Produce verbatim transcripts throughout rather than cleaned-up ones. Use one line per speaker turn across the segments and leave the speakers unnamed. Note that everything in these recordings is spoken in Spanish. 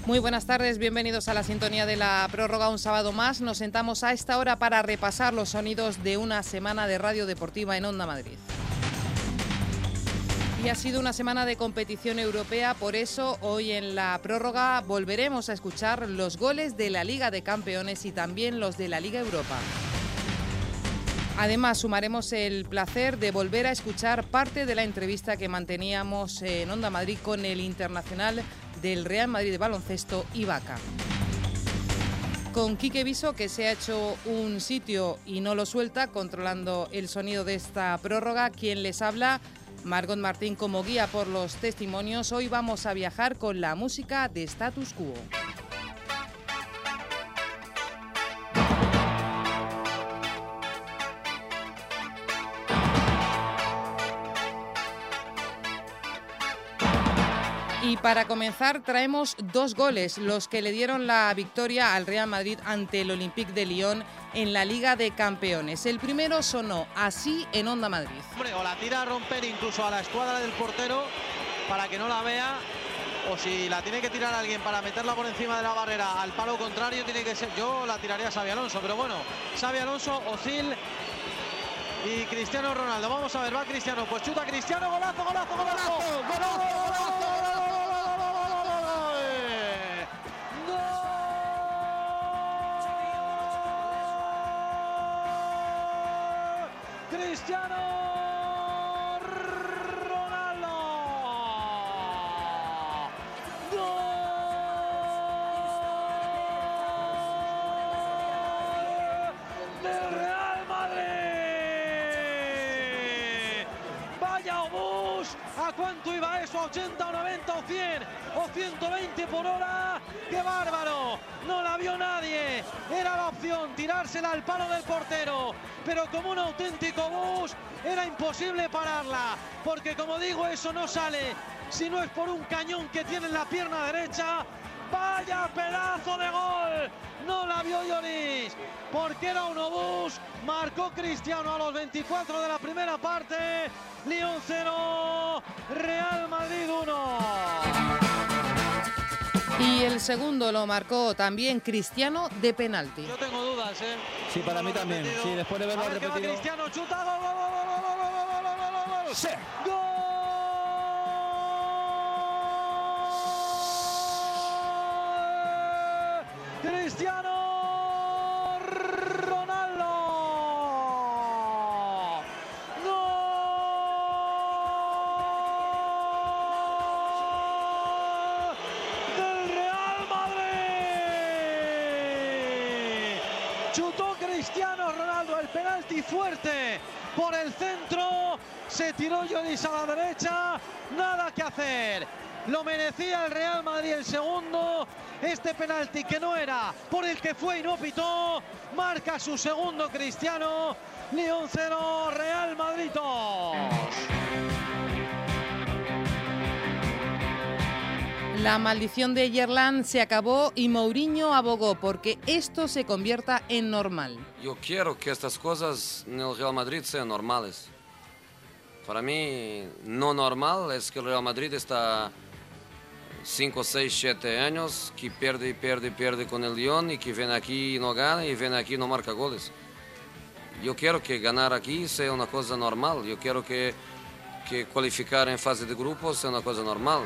Muy buenas tardes, bienvenidos a la sintonía de la prórroga. Un sábado más nos sentamos a esta hora para repasar los sonidos de una semana de radio deportiva en Onda Madrid. Y ha sido una semana de competición europea, por eso hoy en la prórroga volveremos a escuchar los goles de la Liga de Campeones y también los de la Liga Europa. Además, sumaremos el placer de volver a escuchar parte de la entrevista que manteníamos en Onda Madrid con el internacional del Real Madrid de baloncesto, Ibaka. Con Quique Viso, que se ha hecho un sitio y no lo suelta, controlando el sonido de esta prórroga. Quien les habla, Margot Martín, como guía por los testimonios. Hoy vamos a viajar con la música de Status Quo. Y para comenzar traemos dos goles, los que le dieron la victoria al Real Madrid ante el Olympique de Lyon en la Liga de Campeones. El primero sonó así en Onda Madrid.
Hombre, o la tira a romper incluso a la escuadra del portero para que no la vea, o si la tiene que tirar alguien para meterla por encima de la barrera al palo contrario, tiene que ser, yo la tiraría a Xabi Alonso, pero bueno, Xabi Alonso, Ozil y Cristiano Ronaldo. Vamos a ver, va Cristiano, pues chuta Cristiano, golazo, golazo, golazo, golazo, golazo, golazo. Cristiano Ronaldo. ¡Gol del Real Madrid! Vaya obús. ¿A cuánto iba eso? ¿A ochenta o noventa o cien o ciento veinte por hora? ¡Qué bárbaro! No la vio nadie. Era la opción, tirársela al palo del portero. Pero como un auténtico bus, era imposible pararla. Porque como digo, eso no sale si no es por un cañón que tiene en la pierna derecha. ¡Vaya pedazo de gol! No la vio Lloris, porque era un obús. Marcó Cristiano a los veinticuatro de la primera parte. Lyon cero, Real Madrid uno.
Y el segundo lo marcó también Cristiano de penalti.
Yo tengo dudas, ¿eh?
Sí, para mí también. Repetido. Sí, después de verlo
a ver
repetido.
Que va Cristiano, chuta, gol, gol, gol, gol, gol, gol, gol, gol, gol.
Sí.
¡Gol! Cristiano Ronaldo. ¡Gol del Real Madrid! Chutó Cristiano Ronaldo el penalti fuerte por el centro. Se tiró Lloris a la derecha. Nada que hacer. Lo merecía el Real Madrid el segundo. Este penalti que no era por el que fue y no pitó. Marca su segundo Cristiano. Lyon cero, Real Madrid dos.
La maldición de Yerland se acabó y Mourinho abogó porque esto se convierta en normal.
Yo quiero que estas cosas en el Real Madrid sean normales. Para mí, no normal es que el Real Madrid está cinco, seis, siete años, que pierde y pierde y pierde con el Lyon y que viene aquí y no gana y viene aquí y no marca goles. Yo quiero que ganar aquí sea una cosa normal. Yo quiero que, que cualificar en fase de grupos sea una cosa normal.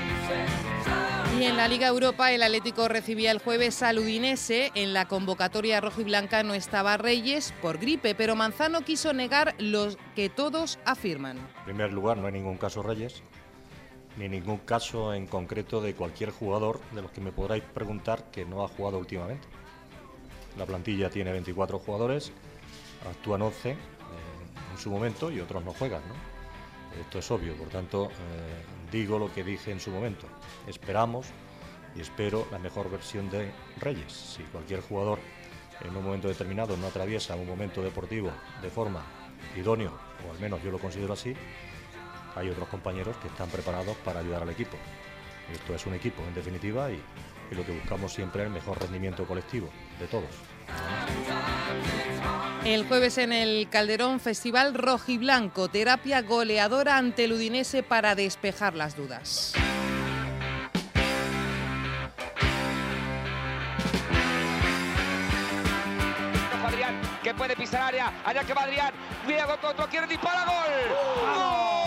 Y en la Liga Europa el Atlético recibía el jueves al Udinese. En la convocatoria rojiblanca no estaba Reyes por gripe, pero Manzano quiso negar lo que todos afirman.
En primer lugar, no hay ningún caso Reyes, ni ningún caso en concreto de cualquier jugador de los que me podráis preguntar que no ha jugado últimamente. La plantilla tiene veinticuatro jugadores, actúan once eh, en su momento y otros no juegan, ¿no? Esto es obvio, por tanto, eh, digo lo que dije en su momento. Esperamos y espero la mejor versión de Reyes. Si cualquier jugador en un momento determinado no atraviesa un momento deportivo de forma idóneo, o al menos yo lo considero así, hay otros compañeros que están preparados para ayudar al equipo. Esto es un equipo, en definitiva, y, y lo que buscamos siempre es el mejor rendimiento colectivo de todos.
El jueves en el Calderón, Festival Rojiblanco, terapia goleadora ante el Udinese para despejar las dudas.
que puede pisar área, allá que va Adrián, Diego Coto quiere disparar, gol. ¡Gol!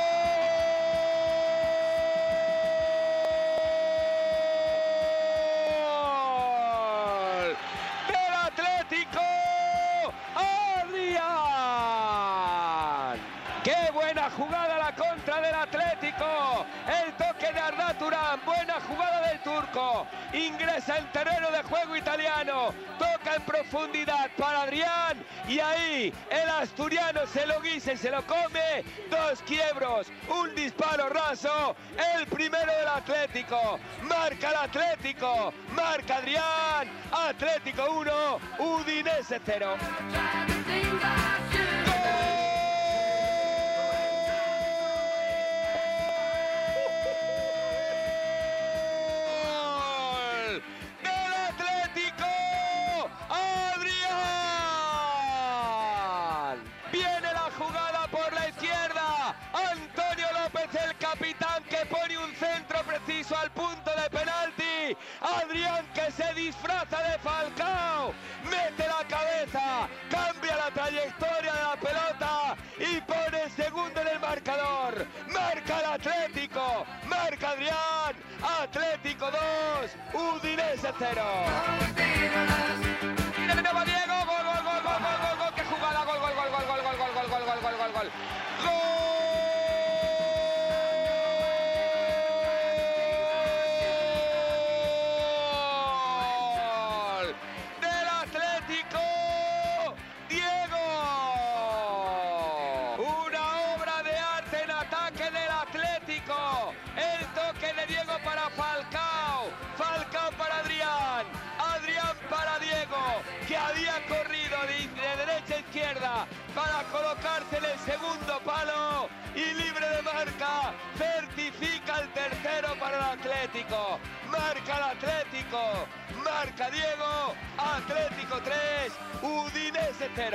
Jugada la contra del Atlético, el toque de Arda Turán, buena jugada del turco, ingresa en terreno de juego italiano, toca en profundidad para Adrián y ahí el asturiano se lo guisa y se lo come, dos quiebros, un disparo raso, el primero del Atlético, marca el Atlético, marca Adrián, Atlético uno, Udinese cero. Al punto de penalti, Adrián que se disfraza de Falcao, mete la cabeza, cambia la trayectoria de la pelota y pone el segundo en el marcador, marca el Atlético, marca Adrián, Atlético dos, Udinese cero. De nuevo Diego, gol, gol, gol, gol, gol, gol, gol, qué jugada, gol, gol, gol, gol, gol, gol, gol, gol, gol, gol, gol, gol, gol. Que había corrido de, de derecha a izquierda para colocarse en el segundo palo y libre de marca, certifica el tercero para el Atlético, marca el Atlético, marca Diego, Atlético tres, Udinese cero.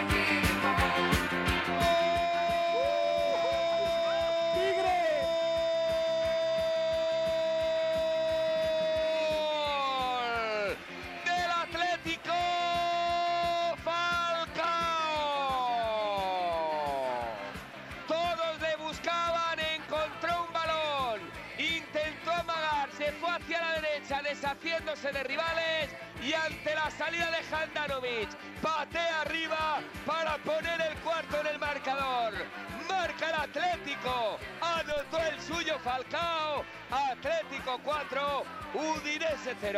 Deshaciéndose de rivales y ante la salida de Handanovic patea arriba para poner el cuarto en el marcador, marca el Atlético, anotó el suyo Falcao, Atlético cuatro, Udinese cero.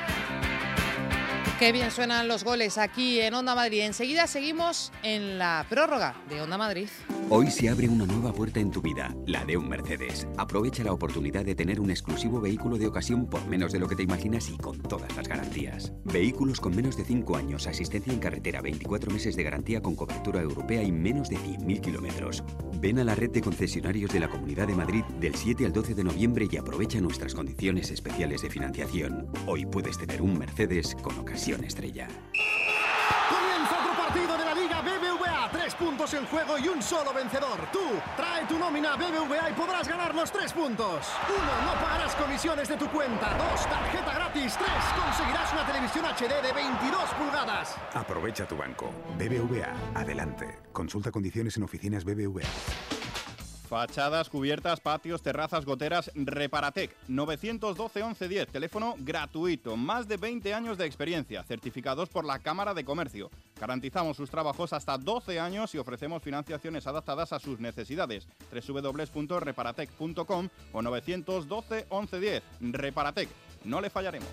Qué bien suenan los goles aquí en Onda Madrid. Enseguida seguimos en la prórroga de Onda Madrid.
Hoy se abre una nueva puerta en tu vida, la de un Mercedes. Aprovecha la oportunidad de tener un exclusivo vehículo de ocasión por menos de lo que te imaginas y con todas las garantías. Vehículos con menos de cinco años, asistencia en carretera, veinticuatro meses de garantía con cobertura europea y menos de cien mil kilómetros. Ven a la red de concesionarios de la Comunidad de Madrid del siete al doce de noviembre y aprovecha nuestras condiciones especiales de financiación. Hoy puedes tener un Mercedes con ocasión estrella.
Comienza otro partido de la Liga B B V A. Tres puntos en juego y un solo vencedor. Tú, trae tu nómina a B B V A y podrás ganar los tres puntos. Uno, no pagarás comisiones de tu cuenta. Dos, tarjeta gratis. Tres, conseguirás una televisión H D de veintidós pulgadas.
Aprovecha tu banco. B B V A. Adelante. Consulta condiciones en oficinas B B V A.
Fachadas, cubiertas, patios, terrazas, goteras, Reparatec, nueve uno dos, once diez, teléfono gratuito, más de veinte años de experiencia, certificados por la Cámara de Comercio. Garantizamos sus trabajos hasta doce años y ofrecemos financiaciones adaptadas a sus necesidades. doble u doble u doble u punto reparatec punto com o nueve uno dos, once diez. Reparatec, no le fallaremos.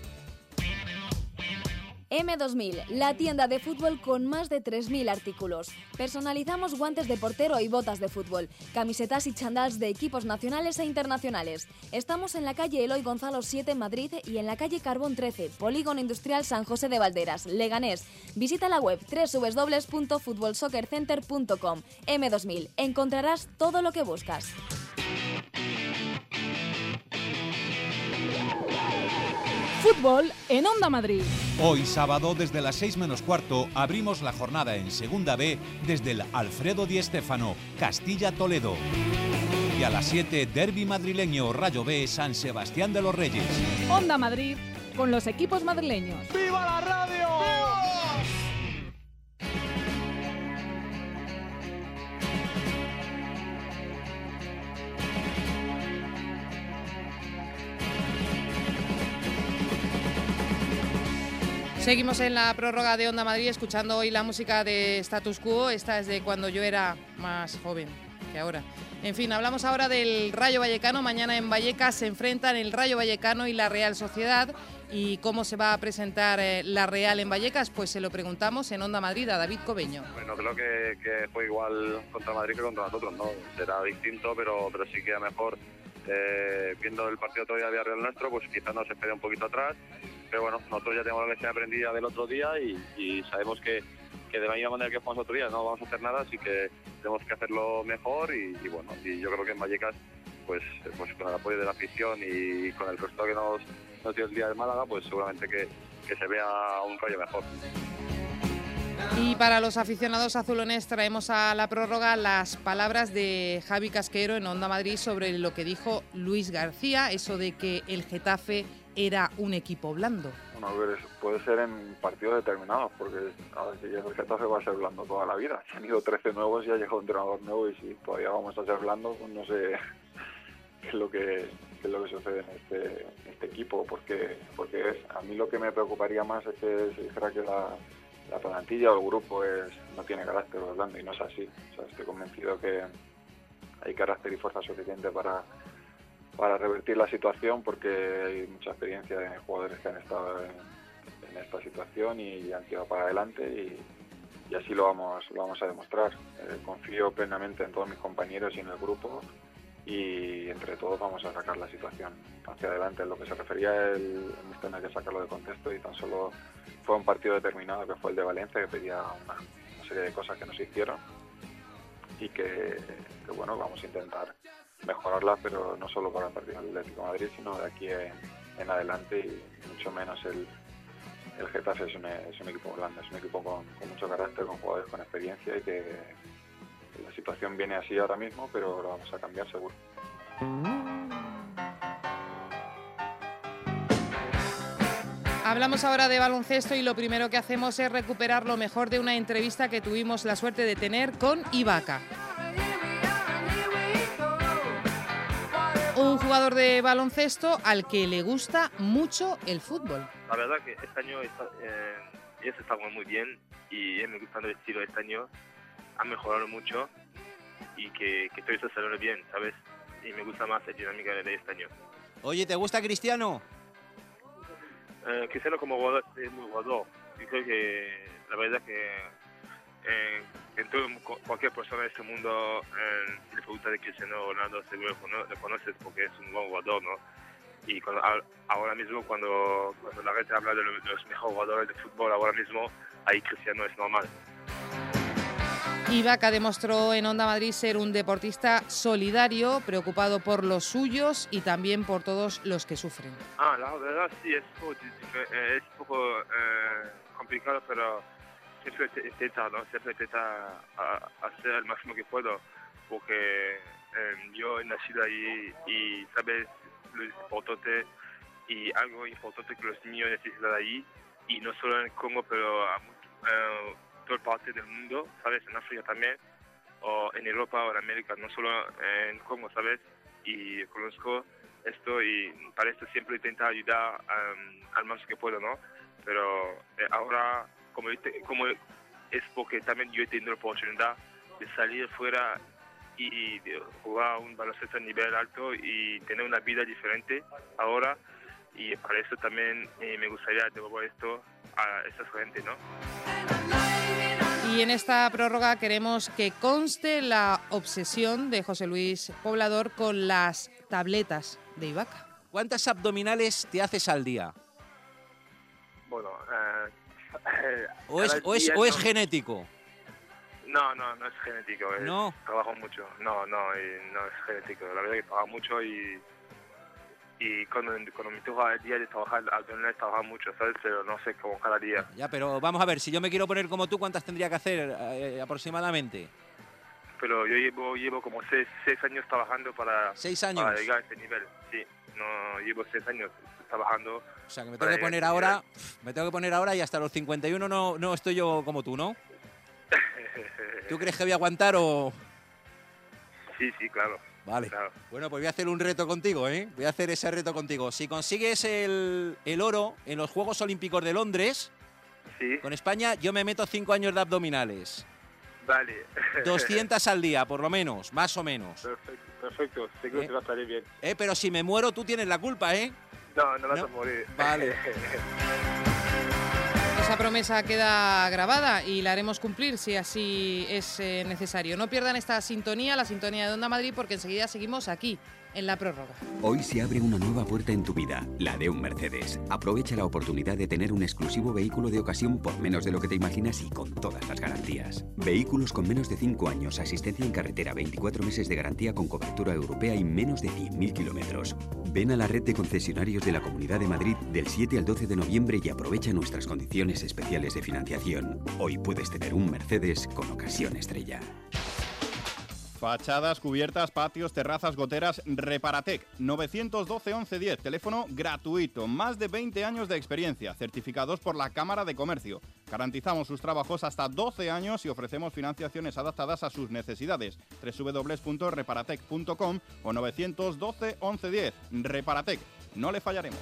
M dos mil, la tienda de fútbol con más de tres mil artículos. Personalizamos guantes de portero y botas de fútbol, camisetas y chandals de equipos nacionales e internacionales. Estamos en la calle Eloy Gonzalo siete en Madrid y en la calle Carbón trece, Polígono Industrial San José de Valderas, Leganés. Visita la web doble u doble u doble u punto fútbol soccer center punto com. M dos mil, encontrarás todo lo que buscas.
Fútbol en Onda Madrid.
Hoy sábado desde las seis menos cuarto abrimos la jornada en Segunda B desde el Alfredo Di Stéfano, Castilla-Toledo. Y a las siete derbi madrileño Rayo B San Sebastián de los Reyes.
Onda Madrid con los equipos madrileños.
¡Viva la radio! ¡Viva!
Seguimos en la prórroga de Onda Madrid escuchando hoy la música de Status Quo. Esta es de cuando yo era más joven que ahora. En fin, hablamos ahora del Rayo Vallecano. Mañana en Vallecas se enfrentan el Rayo Vallecano y la Real Sociedad. ¿Y cómo se va a presentar eh, la Real en Vallecas? Pues se lo preguntamos en Onda Madrid a David Cobeño.
Bueno, creo que, que fue igual contra Madrid que contra nosotros, ¿no? Será distinto, pero, pero sí queda mejor. Eh, viendo el partido todavía de Real nuestro, pues quizás nos espere un poquito atrás. Pero bueno, nosotros ya tenemos la lección aprendida del otro día y, y sabemos que, que de la misma manera que jugamos otro día no vamos a hacer nada, así que tenemos que hacerlo mejor y, y bueno, y yo creo que en Vallecas, pues, pues con el apoyo de la afición y con el resto que nos, nos dio el día de Málaga, pues seguramente que, que se vea un Rayo mejor.
Y para los aficionados azulones traemos a la prórroga las palabras de Javi Casquero en Onda Madrid sobre lo que dijo Luis García, eso de que el Getafe era un equipo blando.
Bueno, puede ser en partidos determinados, porque a ver, si el Getafe va a ser blando toda la vida. Se han ido trece nuevos y ha llegado un entrenador nuevo, y si todavía vamos a ser blandos, pues no sé qué es lo que, qué es lo que sucede en este, en este equipo, porque, porque es, a mí lo que me preocuparía más es que se dijera que la, la plantilla o el grupo es, no tiene carácter blando, y no es así. O sea, estoy convencido que hay carácter y fuerza suficiente para para revertir la situación, porque hay mucha experiencia de jugadores que han estado en, en esta situación y han tirado para adelante, y, y así lo vamos lo vamos a demostrar. Eh, confío plenamente en todos mis compañeros y en el grupo, y entre todos vamos a sacar la situación hacia adelante. En lo que se refería el, el mister no hay que sacarlo de contexto, y tan solo fue un partido determinado que fue el de Valencia, que pedía una, una serie de cosas que no se hicieron y que, que bueno, vamos a intentar mejorarlas, pero no solo para el partido del Atlético de Madrid, sino de aquí en, en adelante, y mucho menos el, el Getafe es un, es un equipo blando, es un equipo con, con mucho carácter, con jugadores con experiencia, y que, que la situación viene así ahora mismo, pero lo vamos a cambiar seguro.
Hablamos ahora de baloncesto y lo primero que hacemos es recuperar lo mejor de una entrevista que tuvimos la suerte de tener con Ibaka. Un jugador de baloncesto al que le gusta mucho el fútbol.
La verdad que este año está, eh, ellos están muy bien, y me gusta el estilo de este año. Ha mejorado mucho y que, que todo eso salió bien, ¿sabes? Y me gusta más la dinámica de este año.
Oye, ¿te gusta Cristiano?
Eh, Cristiano como jugador es muy jugador. Yo creo que la verdad que eh, en todo, cualquier persona de este mundo, eh, si le pregunta de Cristiano Ronaldo, seguro le conoces porque es un buen jugador, ¿no? Y cuando, ahora mismo cuando, cuando la gente habla de los, de los mejores jugadores de fútbol, ahora mismo ahí Cristiano es normal.
Ibaka demostró en Onda Madrid ser un deportista solidario, preocupado por los suyos y también por todos los que sufren.
Ah, la verdad sí, es un poco, es un poco eh, complicado, pero siempre intenta, ¿no? Siempre intenta hacer el máximo que puedo, porque eh, yo he nacido ahí y sabes lo importante y algo importante que los niños necesitan ahí, y no solo en Congo, pero a eh, toda parte del mundo, ¿sabes? En África también, o en Europa o en América, no solo en Congo, ¿sabes? Y conozco esto y para esto siempre intento ayudar um, al máximo que puedo, ¿no? Pero eh, ahora, como, como es porque también yo he tenido la oportunidad de salir fuera y de jugar un baloncesto a nivel alto y tener una vida diferente ahora, y para eso también eh, me gustaría devolver esto a esa gente, ¿no?
Y en esta prórroga queremos que conste la obsesión de José Luis Poblador con las tabletas de Ibaka.
¿Cuántas abdominales te haces al día?
Bueno, eh,
¿O es, o es, o es genético?
No, no, no es genético. Es,
¿No?
Trabajo mucho. No, no, y no es genético. La verdad es que trabajo mucho y... Y cuando, cuando me toca el día de trabajar, abdominales trabajo mucho, ¿sabes? Pero no sé, como cada día.
Ya, pero vamos a ver, si yo me quiero poner como tú, ¿cuántas tendría que hacer eh, aproximadamente?
Pero yo llevo llevo como seis, seis años trabajando para,
¿Seis años?
para llegar a este nivel. Sí, no, llevo seis años trabajando.
O sea, que me tengo que poner ahora, me tengo que poner ahora y hasta los cincuenta y uno no, no estoy yo como tú, ¿no? ¿Tú crees que voy a aguantar o...?
Sí, sí, claro.
Vale.
Claro.
Bueno, pues voy a hacer un reto contigo, ¿eh? Voy a hacer ese reto contigo. Si consigues el, el oro en los Juegos Olímpicos de Londres,
Sí.
Con España yo me meto cinco años de abdominales.
Vale.
doscientas al día, por lo menos, más o menos.
Perfecto, perfecto. Seguro
¿Eh?
que va a salir bien.
Eh, pero si me muero, tú tienes la culpa, ¿eh?
No, no vas
No.
a morir.
Vale.
Esa promesa queda grabada y la haremos cumplir si así es eh, necesario. No pierdan esta sintonía, la sintonía de Onda Madrid, porque enseguida seguimos aquí, en la prórroga.
Hoy se abre una nueva puerta en tu vida, la de un Mercedes. Aprovecha la oportunidad de tener un exclusivo vehículo de ocasión por menos de lo que te imaginas y con todas las garantías. Vehículos con menos de cinco años, asistencia en carretera, veinticuatro meses de garantía con cobertura europea y menos de cien mil kilómetros. Ven a la red de concesionarios de la Comunidad de Madrid del siete al doce de noviembre y aprovecha nuestras condiciones especiales de financiación. Hoy puedes tener un Mercedes con ocasión estrella.
Fachadas, cubiertas, patios, terrazas, goteras, Reparatec. nueve uno dos, once diez. Teléfono gratuito. Más de veinte años de experiencia. Certificados por la Cámara de Comercio. Garantizamos sus trabajos hasta doce años y ofrecemos financiaciones adaptadas a sus necesidades. doble u doble u doble u punto reparatec punto com o nueve uno dos, once diez. Reparatec. No le fallaremos.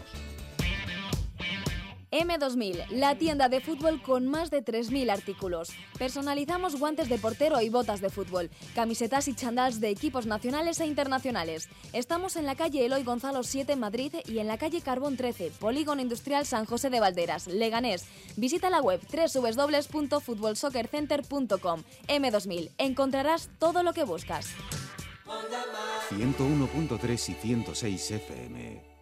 M dos mil, la tienda de fútbol con más de tres mil artículos. Personalizamos guantes de portero y botas de fútbol, camisetas y chandals de equipos nacionales e internacionales. Estamos en la calle Eloy Gonzalo siete en Madrid y en la calle Carbón trece, Polígono Industrial San José de Valderas, Leganés. Visita la web doble u doble u doble u punto fútbol soccer center punto com. M dos mil, encontrarás todo lo que buscas.
ciento uno punto tres y ciento seis F M.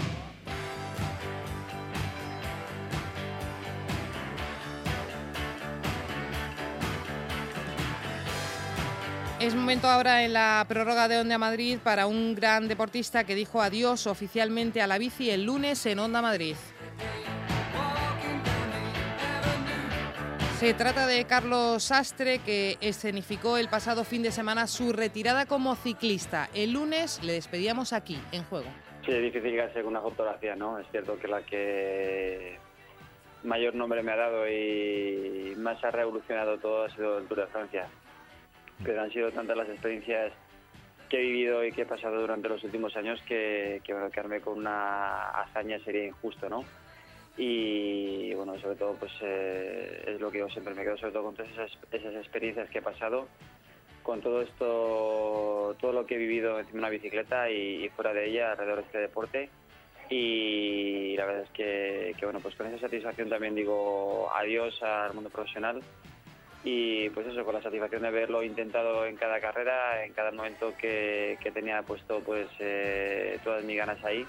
Es momento ahora en la prórroga de Onda Madrid para un gran deportista que dijo adiós oficialmente a la bici el lunes en Onda Madrid. Se trata de Carlos Sastre, que escenificó el pasado fin de semana su retirada como ciclista. El lunes le despedíamos aquí, en Juego.
Sí, es difícil quedarse con una fotografía, ¿no? Es cierto que la que mayor nombre me ha dado y más ha revolucionado todo ha sido el Tour de Francia. Pero han sido tantas las experiencias que he vivido y que he pasado durante los últimos años que, que bueno, quedarme con una hazaña sería injusto, ¿no? Y bueno, sobre todo pues eh, es lo que yo siempre me quedo, sobre todo con todas esas, esas experiencias que he pasado, con todo esto, todo lo que he vivido encima de una bicicleta y, y fuera de ella, alrededor de este deporte. Y la verdad es que, que bueno, pues con esa satisfacción también digo adiós al mundo profesional. Y pues eso, con la satisfacción de haberlo intentado en cada carrera, en cada momento que, que tenía puesto pues eh, todas mis ganas ahí.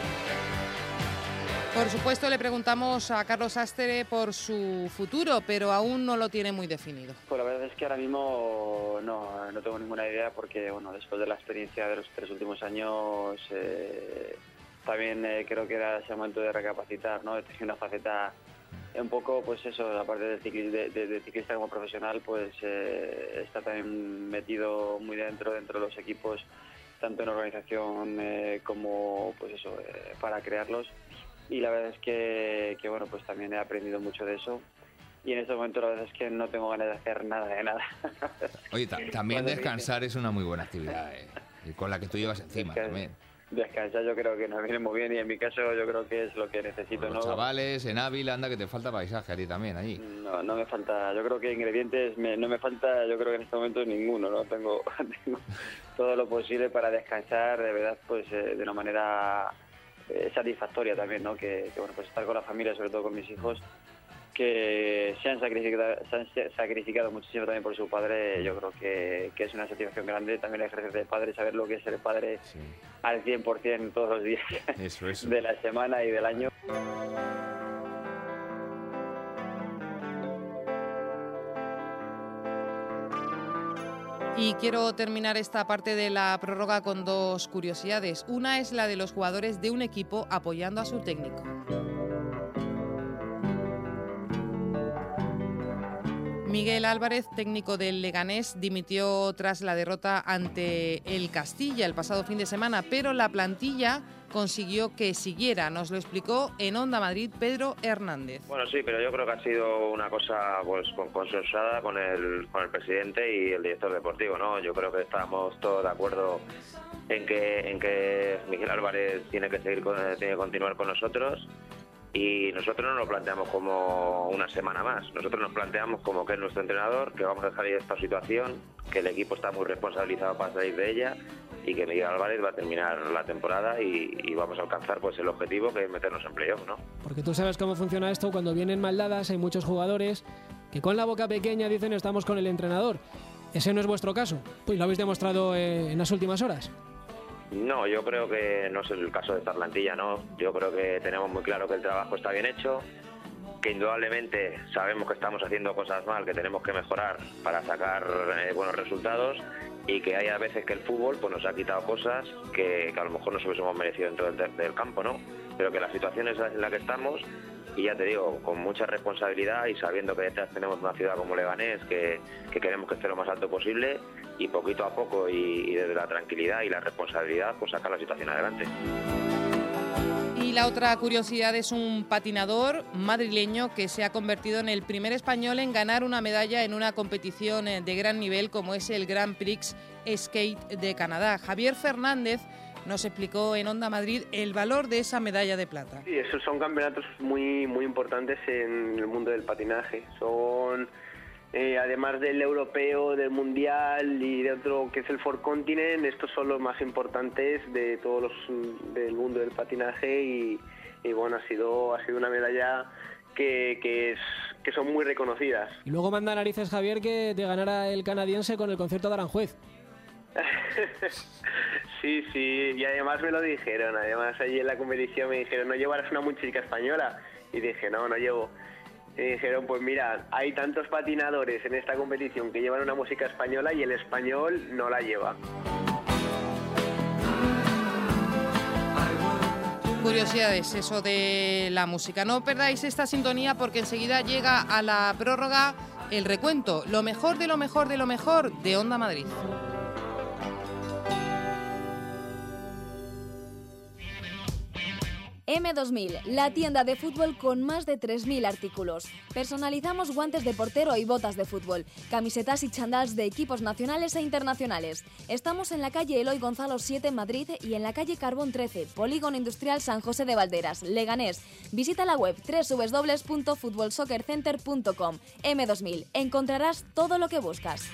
Por supuesto le preguntamos a Carlos Sastre por su futuro, pero aún no lo tiene muy definido.
Pues la verdad es que ahora mismo no, no tengo ninguna idea porque bueno, después de la experiencia de los tres últimos años eh, también eh, creo que era ese momento de recapacitar, ¿no? De tener una faceta un poco, pues eso, la parte de ciclista, de, de, de ciclista como profesional, pues eh, está también metido muy dentro, dentro de los equipos, tanto en organización eh, como, pues eso, eh, para crearlos. Y la verdad es que, que, bueno, pues también he aprendido mucho de eso. Y en este momento la verdad es que no tengo ganas de hacer nada de nada.
Oye, ta también descansar es una muy buena actividad, ¿eh? Y con la que tú llevas encima
Descans
también.
Descansar yo creo que nos viene muy bien y en mi caso yo creo que es lo que necesito,
Los
¿no?
chavales, en Ávila, anda que te falta paisaje a ti también allí.
No, no me falta, yo creo que ingredientes me, no me falta, yo creo que en este momento ninguno, ¿no? Tengo, tengo todo lo posible para descansar, de verdad, pues eh, de una manera eh, satisfactoria también, ¿no? Que, que bueno, pues estar con la familia, sobre todo con mis hijos, que se han sacrificado, se han sacrificado muchísimo también por su padre. Yo creo que, que es una satisfacción grande también ejercer de padre, saber lo que es ser padre sí. al cien por cien todos los días eso, eso. de la semana y del año.
Y quiero terminar esta parte de la prórroga con dos curiosidades. Una es la de los jugadores de un equipo apoyando a su técnico. Miguel Álvarez, técnico del Leganés, dimitió tras la derrota ante el Castilla el pasado fin de semana, pero la plantilla consiguió que siguiera. Nos lo explicó en Onda Madrid Pedro Hernández.
Bueno, sí, pero yo creo que ha sido una cosa pues consensuada con el, con el presidente y el director deportivo, ¿no? Yo creo que estamos todos de acuerdo en que, en que Miguel Álvarez tiene que seguir con, tiene que continuar con nosotros. y nosotros no nos lo planteamos como una semana más, nosotros nos planteamos como que es nuestro entrenador, que vamos a salir de esta situación, que el equipo está muy responsabilizado para salir de ella y que Miguel Álvarez va a terminar la temporada y, y vamos a alcanzar pues el objetivo, que es meternos en playoff, ¿no?
Porque tú sabes cómo funciona esto, cuando vienen mal dadas hay muchos jugadores que con la boca pequeña dicen estamos con el entrenador. Ese no es vuestro caso, pues lo habéis demostrado eh, en las últimas horas.
No, yo creo que no es el caso de esta plantilla, ¿no? Yo creo que tenemos muy claro que el trabajo está bien hecho, que indudablemente sabemos que estamos haciendo cosas mal, que tenemos que mejorar para sacar eh, buenos resultados, y que hay a veces que el fútbol pues nos ha quitado cosas que, que a lo mejor nos hubiésemos merecido dentro del, del campo, ¿no? Pero que la situación es en la que estamos, y ya te digo, con mucha responsabilidad y sabiendo que detrás tenemos una ciudad como Leganés que, que queremos que esté lo más alto posible, y poquito a poco y, y desde la tranquilidad y la responsabilidad pues sacar la situación adelante.
Y la otra curiosidad es un patinador madrileño que se ha convertido en el primer español en ganar una medalla en una competición de gran nivel como es el Grand Prix Skate de Canadá. Javier Fernández nos explicó en Onda Madrid el valor de esa medalla de plata.
Sí, esos son campeonatos muy, muy importantes en el mundo del patinaje. Son, eh, además del europeo, del mundial y de otro que es el Four Continent, estos son los más importantes de todos los del mundo del patinaje y, y bueno, ha sido, ha sido una medalla que, que, es, que son muy reconocidas.
Y luego manda narices, Javier, que te ganara el canadiense con el concierto de Aranjuez.
Sí, sí, y además me lo dijeron, además allí en la competición me dijeron, ¿no llevarás una música española? Y dije, no, no llevo. Y dijeron, pues mira, hay tantos patinadores en esta competición que llevan una música española y el español no la lleva.
Curiosidades, eso de la música. No perdáis esta sintonía porque enseguida llega a la prórroga el recuento, lo mejor de lo mejor de lo mejor de Onda Madrid.
M dos mil, la tienda de fútbol con más de tres mil artículos. Personalizamos guantes de portero y botas de fútbol, camisetas y chandals de equipos nacionales e internacionales. Estamos en la calle Eloy Gonzalo siete en Madrid y en la calle Carbón trece, Polígono Industrial San José de Valderas, Leganés. Visita la web doble u doble u doble u punto fútbol soccer center punto com. M dos mil, encontrarás todo lo que buscas.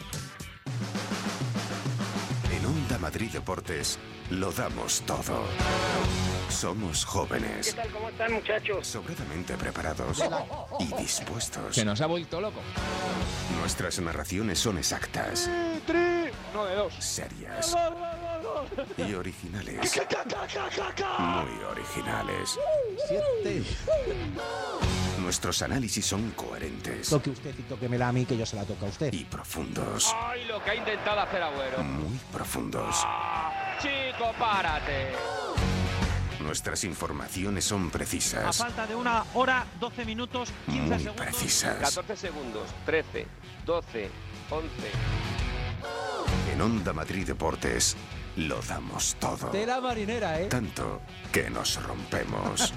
En Onda Madrid Deportes lo damos todo. Somos jóvenes.
¿Qué tal? ¿Cómo están, muchachos?
Sobradamente preparados y dispuestos.
Se nos ha vuelto loco.
Nuestras narraciones son exactas.
Tri, no de dos.
Serias. Y originales. Muy originales.
Siete.
Nuestros análisis son coherentes.
Toque usted y tóquemela a mí, que yo se la toco a usted.
Y profundos.
¡Ay, lo que ha intentado hacer Agüero!
Muy profundos.
Ah, chico, párate.
Nuestras informaciones son precisas.
A falta de una hora, doce minutos, quince
muy
segundos.
precisas.
catorce segundos, trece, doce, once.
En Onda Madrid Deportes lo damos todo.
Tela marinera, ¿eh?
Tanto que nos rompemos.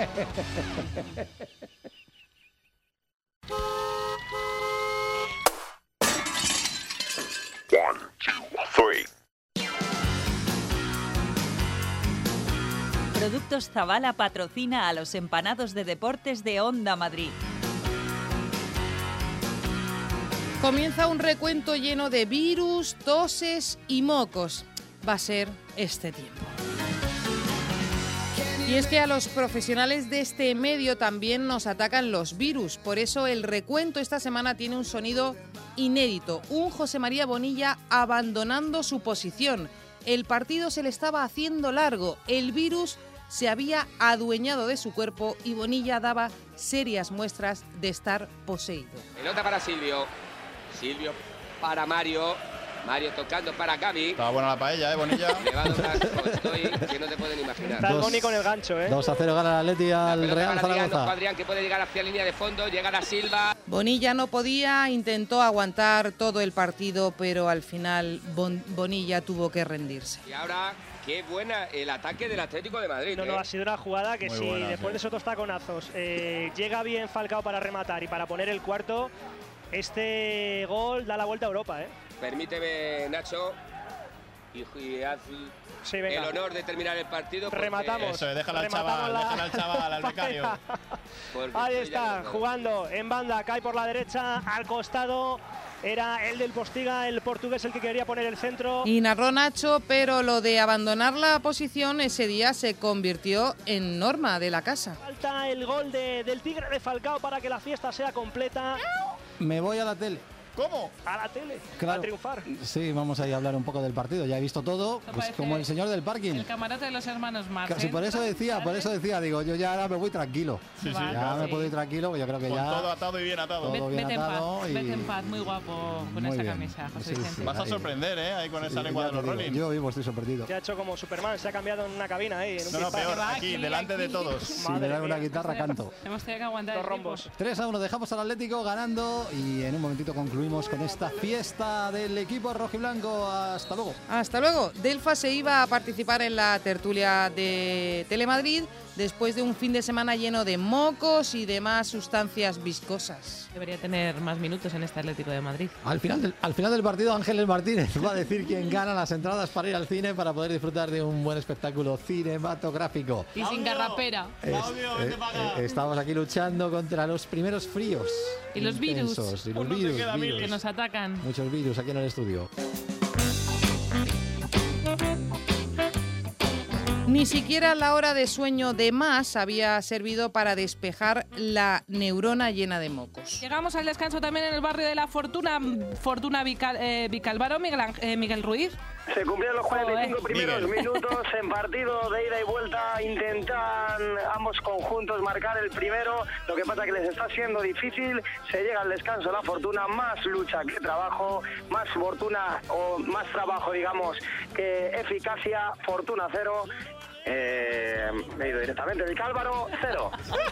One, two, three.
Productos Zavala patrocina a los empanados de deportes de Onda Madrid.
Comienza un recuento lleno de virus, toses y mocos. Va a ser este tiempo. Y es que a los profesionales de este medio también nos atacan los virus. Por eso el recuento esta semana tiene un sonido inédito. Un José María Bonilla abandonando su posición. El partido se le estaba haciendo largo. El virus se había adueñado de su cuerpo y Bonilla daba serias muestras de estar poseído.
Pelota para Silvio. Silvio para Mario. Mario tocando para Gaby.
Estaba buena la paella, ¿eh, Bonilla?
Le va a doblar como estoy, que no te pueden imaginar.
Está el Boni con el gancho, ¿eh?
dos a cero gana el Atleti al Real Zaragoza.
Adrián, que puede llegar hacia la línea de fondo, llegar a Silva.
Bonilla no podía, intentó aguantar todo el partido, pero al final bon- Bonilla tuvo que rendirse.
Y ahora, qué buena el ataque del Atlético de Madrid.
No, no,
¿eh?
ha sido una jugada que
Muy
si
buena,
después
sí.
de esos dos taconazos eh, llega bien Falcao para rematar y para poner el cuarto, este gol da la vuelta a Europa, ¿eh?
Permíteme, Nacho. y, y haz
Sí,
el honor de terminar el partido.
Rematamos.
Eso, déjala al
Rematamos
chaval,
la-
déjala al chaval, al becario.
Ahí está, jugando en banda, cae por la derecha, al costado. Era el del Postiga, el portugués, el que quería poner el centro.
Y narró Nacho, pero lo de abandonar la posición ese día se convirtió en norma de la casa.
Falta el gol de, del Tigre de Falcao para que la fiesta sea completa.
Me voy a la tele.
¿Cómo?
A la tele,
Claro.
a triunfar.
Sí, vamos a ir a hablar un poco del partido. Ya he visto todo, pues
parece
como el señor del parking.
El camarote de los hermanos Marx.
Casi por eso decía, por eso decía, digo, yo ya ahora me voy tranquilo.
Sí, sí,
ya
claro.
me puedo ir tranquilo, que yo creo que
Con
ya...
todo atado y bien atado.
Todo
Vete,
bien
vete en paz,
atado y-
vete en paz, muy guapo con
Muy
esa
bien.
camisa, José
Sí, sí.
Vicente.
Vas a
Ahí.
sorprender, ¿eh? Ahí con esa
Sí,
lengua
ya
de los
te digo,
Rolling.
yo mismo estoy sorprendido.
Se ha hecho como Superman, se ha cambiado en una cabina ahí. En un
No, no,
pispás.
peor,
va,
aquí,
aquí,
delante de
aquí.
todos.
Si me
Madre
dan una
mía.
guitarra, canto.
Hemos tenido que aguantar
Dos
el tiempo.
rombos.
tres a uno, dejamos al Atlético ganando y en un momentito concluimos con esta fiesta del equipo rojiblanco. Hasta luego.
Hasta luego. Delfa se iba a participar en la tertulia de Telemadrid después de un fin de semana lleno de mocos y demás sustancias viscosas.
Debería tener más minutos en este Atlético de Madrid.
Al final, del, al final del partido, Ángeles Martínez va a decir quién gana las entradas para ir al cine para poder disfrutar de un buen espectáculo cinematográfico.
Y sin garrapera.
Es- eh, eh, estamos aquí luchando contra los primeros fríos.
Y los virus.
intensos, Y los
Uno te
virus,
queda
virus.
Que nos atacan.
Muchos virus aquí en el estudio.
Ni siquiera la hora de sueño de más había servido para despejar la neurona llena de mocos.
Llegamos al descanso también en el barrio de la Fortuna, Fortuna Vical, eh, Vicálvaro, Miguel, Ángel- eh, Miguel Ruiz.
Se cumplieron los cuarenta y cinco
Joder.
primeros
Miguel.
minutos en partido de ida y vuelta. Intentan ambos conjuntos marcar el primero. Lo que pasa que les está siendo difícil. Se llega al descanso la Fortuna. Más lucha que trabajo. Más fortuna o más trabajo, digamos, que eficacia. Fortuna cero. Eh, me he ido directamente del Cálvaro, cero.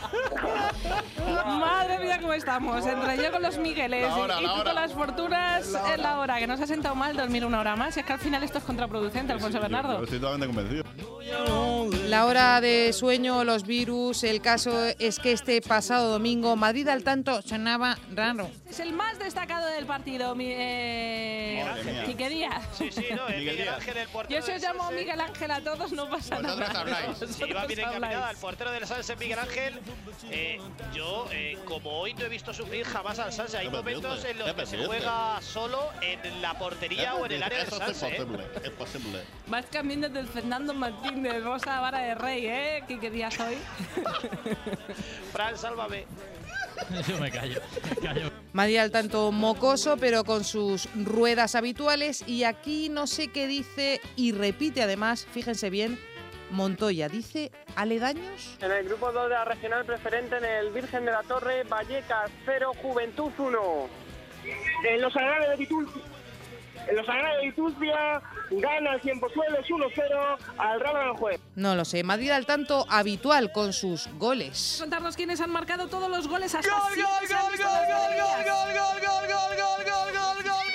Madre mía, cómo estamos. Entre yo con los Migueles
La hora,
y, y
la
tú
hora.
con las fortunas, es la hora. Que nos ha sentado mal dormir una hora más. Y es que al final esto es contraproducente, Alfonso
Yo
Bernardo.
estoy totalmente convencido.
La hora de sueño, los virus, el caso es que este pasado domingo Madrid al tanto sonaba raro.
Es el más destacado del partido, mi, eh,
Madre mía.
Quique Díaz.
Sí, sí, no, es
Miguel
Miguel
Díaz.
Ángel, el portero
Yo si os
del
llamo
Sanse.
Miguel Ángel a todos, no pasa
Vosotros
nada.
habláis.
Sí, va bien
Vosotros
encaminada.
habláis.
El portero del Sanse, Miguel Ángel. Eh, yo, eh, como hoy no he visto sufrir jamás al Sanse, hay
Es
momentos
posible,
en los
es
que se
posible.
juega solo en la portería o en el área del
Eso es
Sanse. ¿eh?
posible, es posible.
Vas cambiando del Fernando Martín de Rosa Vara de Rey, ¿eh? Quique Díaz hoy.
Fran, sálvame.
Yo me callo, me callo.
Madrid al tanto mocoso, pero con sus ruedas habituales. Y aquí no sé qué dice y repite además, fíjense bien, Montoya. Dice aledaños.
En el grupo dos de la regional preferente, en el Virgen de la Torre, Vallecas cero, Juventud uno. En los agrarios de Vitulcia, en los agrarios de Vitulcia gana el Cienpozuelos uno cero al Real Aranjuez.
No lo sé. Madrid al tanto habitual con sus goles.
Contarnos quiénes han marcado todos los goles hasta
¡Gol,
siete
gol,
se han
gol,
visto
gol,
las
gol,
categorías.
gol, gol, gol, gol, gol, gol, gol, gol,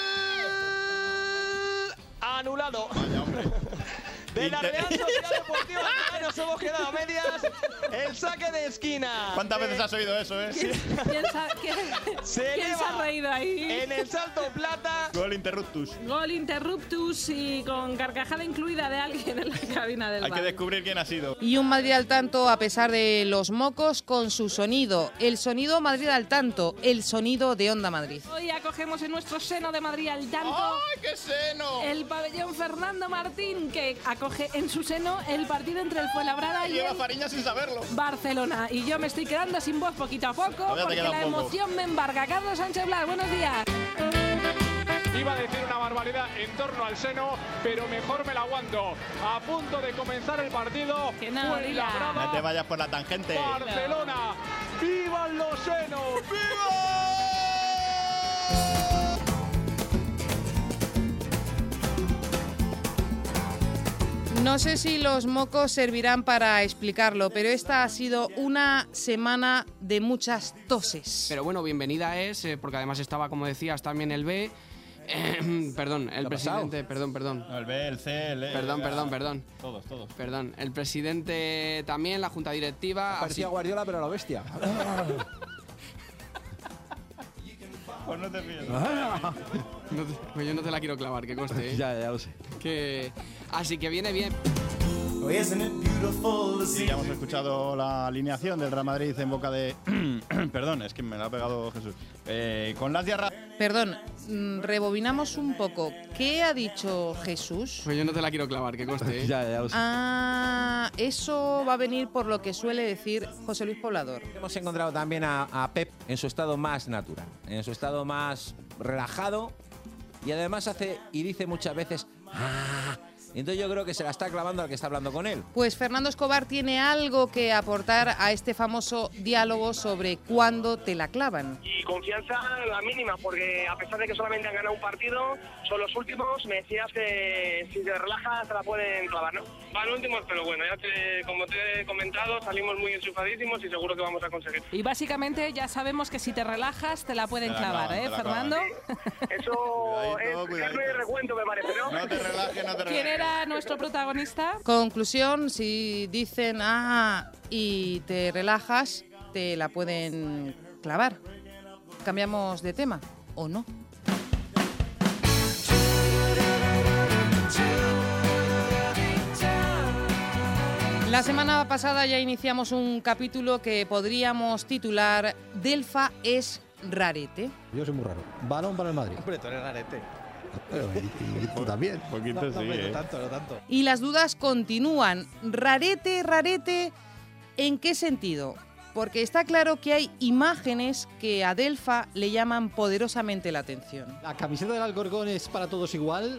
gol! Anulado. De la
Inter-
Real Sociedad Deportiva que nos hemos quedado a medias. El saque de esquina.
¿Cuántas veces has oído eso, eh?
¿Quién, sa- quién-
Se
quién se ha
eleva
reído ahí?
en el salto plata.
Gol interruptus.
Gol interruptus y con carcajada incluida de alguien en la cabina del
Hay que
bar.
descubrir quién ha sido.
Y un Madrid al tanto a pesar de los mocos con su sonido. El sonido Madrid al tanto, el sonido de Onda Madrid.
Hoy acogemos en nuestro seno de Madrid al tanto
¡Ay, qué seno!
el pabellón Fernando Martín, que acoge en su seno el partido entre el Fuenlabrada y
Lleva
el
Fariña sin saberlo.
Barcelona. Y yo me estoy quedando sin voz poquito a poco
Todavía te
porque
queda
la
un poco.
emoción me embarga. Carlos Sánchez Blas, buenos días.
Iba a decir una barbaridad en torno al seno, pero mejor me la aguanto. A punto de comenzar el partido.
Que no, dila.
No te vayas por la tangente.
Barcelona. ¡Vivan los senos! ¡Viva!
No sé si los mocos servirán para explicarlo, pero esta ha sido una semana de muchas toses.
Pero bueno, bienvenida es, eh, porque además estaba, como decías, también el B. Eh, perdón, el
ha
presidente, perdón, perdón.
El B, el C, el E.
Perdón,
el A.
perdón, perdón.
Todos, todos.
Perdón, el presidente también, la junta directiva.
Parecía
así-
Guardiola, pero a la bestia.
Pues no te fíes.
No te- pues yo no te la quiero clavar, que conste. ¿eh?
Ya, ya lo sé.
Que... Así que viene bien.
Sí, ya hemos escuchado la alineación del Real Madrid en boca de... Perdón, es que me la ha pegado Jesús. Eh, con las diarra...
Perdón, mm, rebobinamos un poco. ¿Qué ha dicho Jesús?
Pues yo no te la quiero clavar, que conste. ¿eh?
Ya, ya lo sé.
Ah, eso va a venir por lo que suele decir José Luis Poblador.
Hemos encontrado también a, a Pep en su estado más natural, en su estado más relajado y además hace y dice muchas veces ¡ah! Entonces yo creo que se la está clavando al que está hablando con él.
Pues Fernando Escobar tiene algo que aportar a este famoso diálogo sobre cuándo te la clavan.
Y confianza la mínima, porque a pesar de que solamente han ganado un partido, son los últimos. Me decías que si te relajas te la pueden clavar, ¿no? Van últimos, pero bueno, ya te, como te he comentado, salimos muy enchufadísimos y seguro que vamos a conseguir.
Y básicamente ya sabemos que si te relajas te la pueden
Te la
clavar,
clavan,
¿eh,
te la
Fernando?
Eso
Cuidadito,
es,
cuidadito.
es de recuento, me parece, ¿no?
No te relajes, no te
¿Quién era nuestro protagonista?
Conclusión, si dicen ah y te relajas, te la pueden clavar. ¿Cambiamos de tema o no? La semana pasada ya iniciamos un capítulo que podríamos titular Delfa es rarete.
Yo soy muy raro. Balón para el Madrid. Hombre, tú eres rarete. Pero, y, y tú también.
Poquito
no,
sí,
no,
¿eh?
no tanto, no tanto.
Y las dudas continúan. Rarete, rarete, ¿en qué sentido? Porque está claro que hay imágenes que a Delfa le llaman poderosamente la atención.
¿La camiseta del Alcorcón es para todos igual?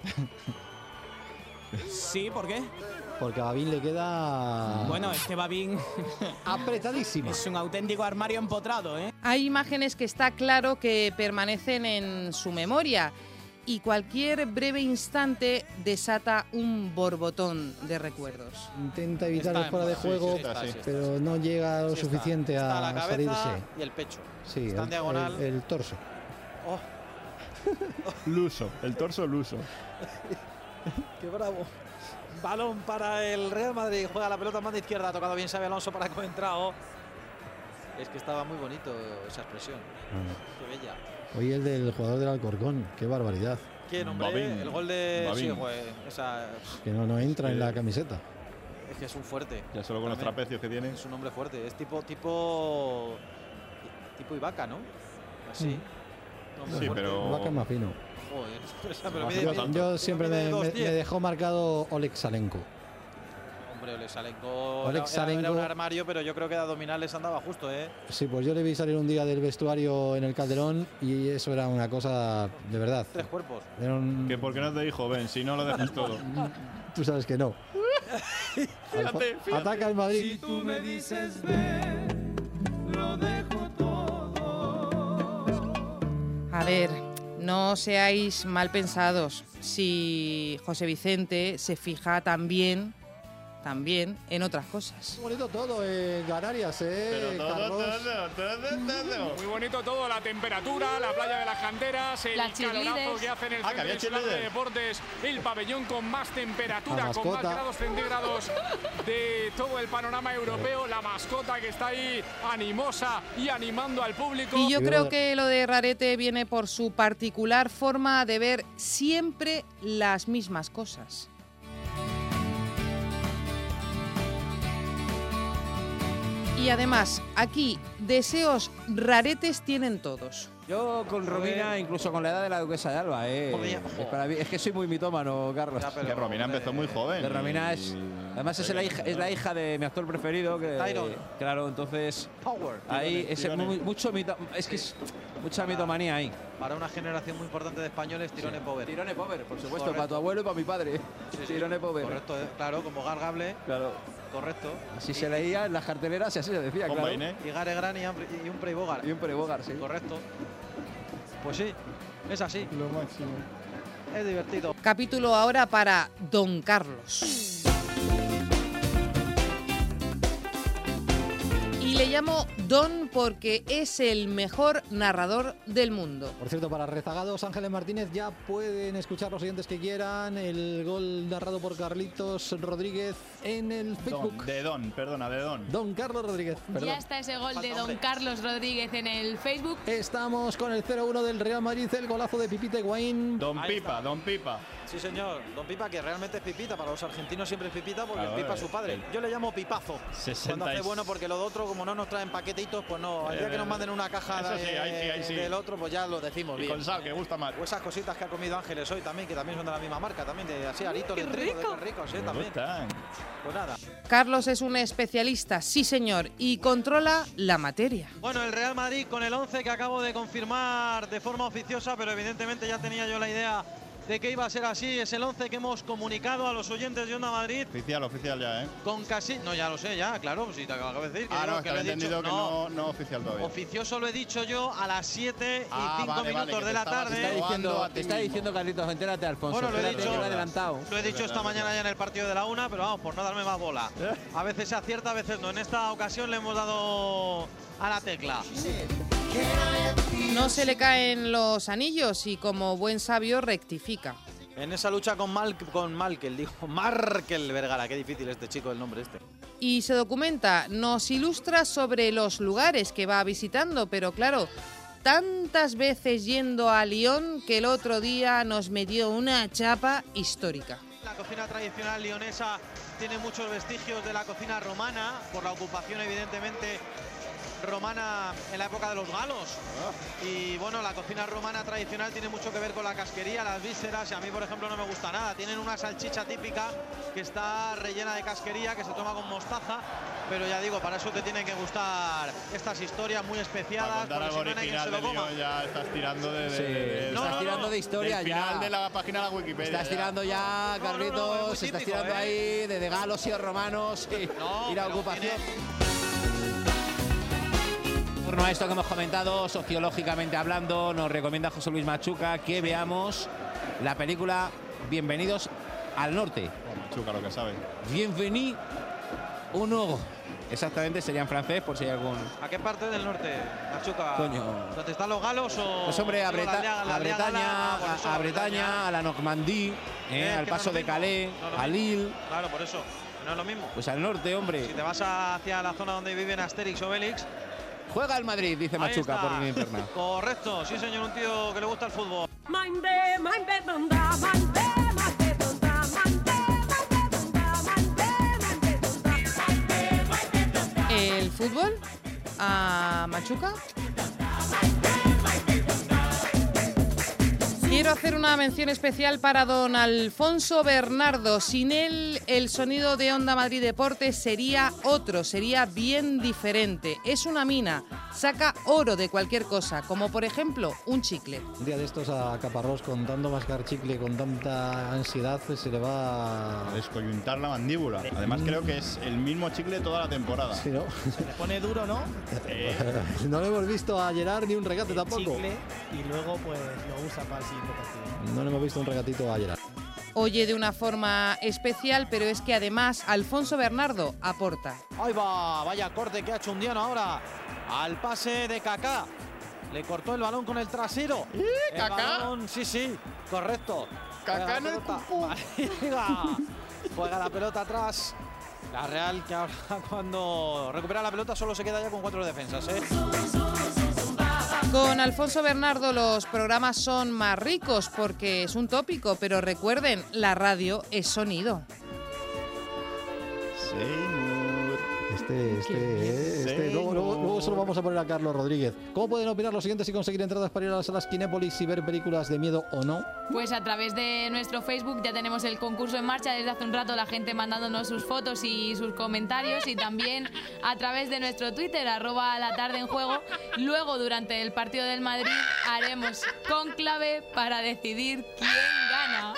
Sí, ¿por qué?
Porque a Babín le queda...
Bueno, es que Babín
apretadísima.
Es un auténtico armario empotrado, ¿eh?
Hay imágenes que está claro que permanecen en su memoria y cualquier breve instante desata un borbotón de recuerdos.
Intenta evitar
Está
el fuera de
en- sí,
juego,
sí, está, sí, está,
pero no llega lo
Sí está.
suficiente
Está
a
la cabeza
salirse.
y el pecho.
Sí,
Está en
el,
diagonal.
el- el torso.
Oh,
Luso, el torso luso.
qué bravo. Balón para el Real Madrid. Juega la pelota más de izquierda. Ha tocado bien Xabi Alonso para que ha entrado.
Es que estaba muy bonito esa expresión. Qué bella.
Hoy el del jugador del Alcorcón, qué barbaridad.
¿Quién, hombre?
Babín.
El gol de...
Babín.
Sí, joder, esa...
Que no, no entra
Sí.
en la camiseta.
Es que es un fuerte.
Ya solo con los
También.
trapecios que tiene.
Es un hombre fuerte. Es tipo... Tipo... Tipo Ibaka, ¿no? Así.
Mm.
Un hombre
Sí,
fuerte.
pero-
Vaca más fino.
Joder. Esa, pero
No,
mide-
Yo,
mide-
yo siempre
mide
me,
dos
me-
diez.
me dejó marcado Oleg Salenko.
Hombre, Oleg Salenko
Oleg
era- era, era un
Salenko-
armario, pero yo creo que de abdominales andaba justo, ¿eh?
Sí, pues yo le vi salir un día del vestuario en el Calderón y eso era una cosa de verdad.
Tres cuerpos.
Era un-
Que por qué no te dijo, ven, si no lo dejas todo.
Tú sabes que no.
Fíjate, fíjate.
Ataca el Madrid.
Si tú me dices ven, lo dejo todo.
A ver, no seáis mal pensados. Si José Vicente se fija también, también en otras cosas.
Muy bonito todo en Canarias, ¿eh?
Pero todo,
Carlos?
todo, todo, todo.
Muy bonito todo, la temperatura, la playa de las canteras, el
Las
calorazo
cheerleaders.
que hacen el
Ah, que
Centro
había
Insular de
cheerleaders.
Deportes, el pabellón con más temperatura,
La
con más
mascota.
grados centígrados de todo el panorama europeo, la mascota que está ahí animosa y animando al público.
Y yo creo que lo de rarete viene por su particular forma de ver siempre las mismas cosas. Y además, aquí, deseos raretes tienen todos.
Yo con Romina, incluso con la edad de la duquesa de Alba, eh.
Joder.
Es, para mí- es que soy muy mitómano, Carlos.
Ya, pero-
Que Romina empezó muy joven.
De Romina
y-
es. Además es la hija, es la hija de mi actor preferido. Que,
Tyron.
Claro, entonces.
Power.
Ahí es
tirones.
muy- mucho mito, es que es mucha mitomanía ahí.
Para una generación muy importante de españoles, Tirone Power.
Tirone Power, por supuesto,
Correcto.
para tu abuelo y para mi padre.
Sí, sí.
Tirone Power.
Correcto, eh, claro, como Gargable.
Claro.
Correcto.
Así se leía en las carteleras y así se decía,
Con
claro.
Bainé.
Y Gare Gran y, y un Prey Bogart.
Y un Prebogar, sí.
Correcto. Pues sí, es así.
Lo máximo.
Es divertido.
Capítulo ahora para Don Carlos. Y le llamo Don porque es el mejor narrador del mundo.
Por cierto, para rezagados, Ángeles Martínez, ya pueden escuchar los siguientes que quieran el gol narrado por Carlitos Rodríguez en el Facebook.
Don, de Don, perdona, de Don.
Don Carlos Rodríguez, perdón.
Ya está ese gol de Don Carlos Rodríguez en el Facebook.
Estamos con el cero uno del Real Madrid, el golazo de Pipita Higuaín.
Don Pipa, Don Pipa.
Sí, señor. Don Pipa, que realmente es Pipita. Para los argentinos siempre es Pipita porque
Claro,
el Pipa es su padre.
el-
Yo le llamo Pipazo. Cuando hace bueno, porque lo de otro, como no nos traen paquetitos, pues no. Al día que nos manden una caja
Eso
de-
sí, ahí sí, ahí sí.
del otro, pues ya lo decimos
Y
bien.
con sal, que gusta más.
O esas cositas que ha comido Ángeles hoy también, que también son de la misma marca, también de así aritos de trigo, de qué ricos, ¿eh?
Me
También.
gustan.
Pues nada.
Carlos es un especialista, sí señor, y controla la materia.
Bueno, el Real Madrid con el once que acabo de confirmar de forma oficiosa, pero evidentemente ya tenía yo la idea de que iba a ser así. Es el once que hemos comunicado a los oyentes de Onda Madrid.
Oficial, oficial ya, ¿eh?
Con casi... No, ya lo sé, ya, claro, si te acabo de decir. Que
Ah,
yo-
no,
que
estaba
lo he
entendido
dicho,
que no, no oficial todavía.
Oficioso lo he dicho yo a las siete y
Ah,
cinco
vale, vale,
minutos
que
de
te
la
estabas
tarde.
Te está diciendo,
a ti
te está
mismo.
diciendo Carlitos, entérate, Alfonso.
Bueno, lo he
espérate,
dicho,
que lo he adelantado.
Lo he dicho esta mañana ya en el partido de la una, pero vamos, por no darme más bola. A veces se acierta, a veces no. En esta ocasión le hemos dado a la tecla.
No se le caen los anillos y como buen sabio rectifica.
En esa lucha con, Mal, con Malkel, dijo Markel Vergara. Qué difícil este chico, el nombre este.
Y se documenta, nos ilustra sobre los lugares que va visitando, pero claro, tantas veces yendo a Lyon que el otro día nos metió una chapa histórica.
La cocina tradicional lionesa tiene muchos vestigios de la cocina romana, por la ocupación evidentemente romana en la época de los galos. Y bueno, la cocina romana tradicional tiene mucho que ver con la casquería, las vísceras, y a mí por ejemplo no me gusta nada. Tienen una salchicha típica que está rellena de casquería, que se toma con mostaza, pero ya digo, para eso te tienen que gustar estas historias muy especiadas,
Para contar
porque
algo
si no, no hay quien
original
se
de
lo coma.
Lyon ya estás tirando de... de-
Sí,
de-
estás
de-
tirando de historia
del
ya.
final de la página de la Wikipedia.
Estás
ya.
tirando ya,
No, no, no,
Carlitos,
es muy
estás
típico,
tirando
¿eh?
ahí de, de galos y de romanos y,
No,
y la
pero
ocupación.
tiene-
En torno a esto que hemos comentado, sociológicamente hablando, nos recomienda José Luis Machuca que veamos la película Bienvenidos al Norte.
Machuca lo que sabe.
Bienvenue au Nord. Exactamente, sería en francés, por si hay algún...
¿A qué parte del norte, Machuca?
Coño.
¿Dónde están los galos o...?
Pues hombre, a,
digo,
Breta-
la aldea- la
a
aldea gala?
Bretaña,
Ah, por eso,
a, a
la
Bretaña, a la Normandie, eh,
Eh,
al
que no
paso
es lo
de
mismo.
Calais,
No es lo
a
mismo.
Lille,
Claro, por eso. No es lo mismo.
pues al norte, hombre.
Si te vas hacia la zona donde viven Asterix o Obelix...
Juega el Madrid, dice Machuca
Ahí
por
está.
línea interna.
Correcto, sí señor, un tío que le gusta el fútbol.
¿El fútbol? ¿A Machuca? Quiero hacer una mención especial para don Alfonso Bernardo. Sin él, el sonido de Onda Madrid Deportes sería otro, sería bien diferente. Es una mina, saca oro de cualquier cosa, como por ejemplo un chicle.
Un día de estos a Caparrós, con tanto mascar chicle, con tanta ansiedad, se le va
A descoyuntar la mandíbula. Además creo que es el mismo chicle toda la temporada.
Sí, ¿no?
Se le pone duro, ¿no?
Eh,
No le hemos visto a Gerard ni un regate
El
tampoco.
chicle, y luego pues lo usa para el siguiente partido.
No le hemos visto un regatito a Gerard.
Oye de una forma especial, pero es que además Alfonso Bernardo aporta.
Ahí va, vaya corte que ha hecho un Diano ahora al pase de Kaká. Le cortó el balón con el trasero.
¿Eh,
El
Kaká?
balón, sí, sí, correcto.
Kaká
Juega
en
la
el
pelota.
cucú.
Venga. Juega la pelota atrás. La Real que ahora cuando recupera la pelota solo se queda ya con cuatro defensas, ¿eh?
Con Alfonso Bernardo los programas son más ricos porque es un tópico, pero recuerden, la radio es sonido.
Seymour.
Este, este, eh, este. Luego, luego, luego se lo vamos a poner a Carlos Rodríguez. ¿Cómo pueden opinar los siguientes y conseguir entradas para ir a las salas Kinépolis y ver películas de miedo o no?
Pues a través de nuestro Facebook ya tenemos el concurso en marcha desde hace un rato, la gente mandándonos sus fotos y sus comentarios, y también a través de nuestro Twitter, arroba la tarde en juego. Luego, durante el partido del Madrid, haremos cónclave para decidir quién gana.